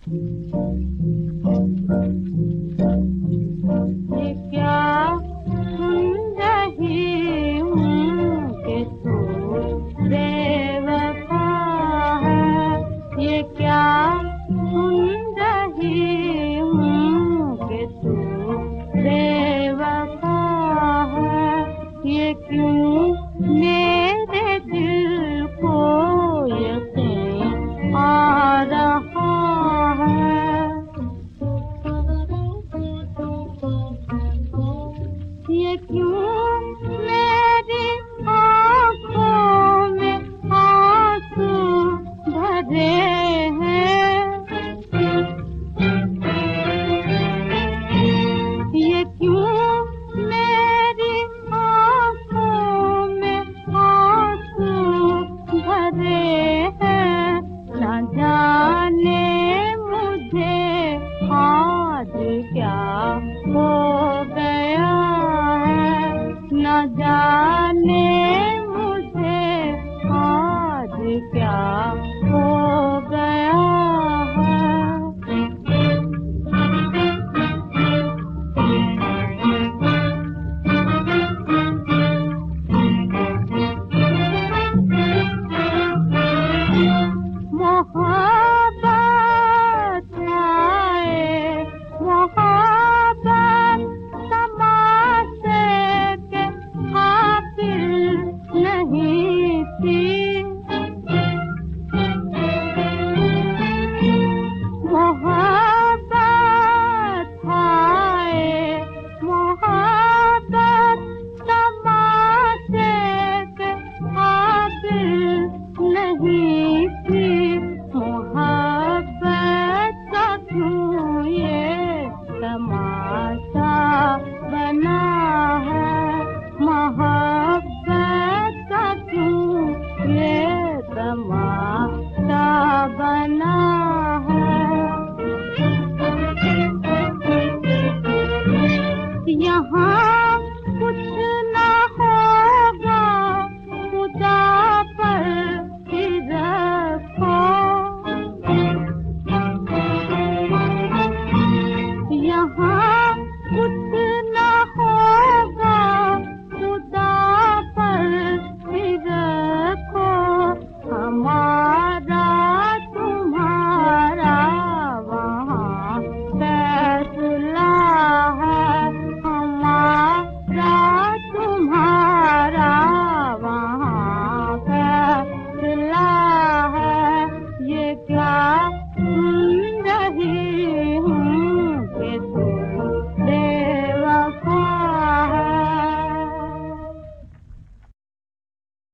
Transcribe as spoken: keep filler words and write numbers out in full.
ये क्या सुन रही हूँ कि तू बेवफा है। ये क्या सुन रही हूँ कि तू बेवफा है। ये क्यों मेरे दिल को यकीन आ रहा है। ये क्यों मेरी आँखों में आंसू भरे हैं। ये क्यों मेरी आँखों में आंसू भरे हैं। न जाने मुझे आज क्या हो गया है। न जाने मुझे आज क्या हो गया है। मोहब्बत आए मोहब्बत तमाशे के काबिल नहीं थी। मोहब्बत आए मोहब्बत तमाशे के काबिल नहीं थी। मोहब्बत का क्यों ये तमाशा बना है। मोहब्बत का क्यों ये तमाशा बना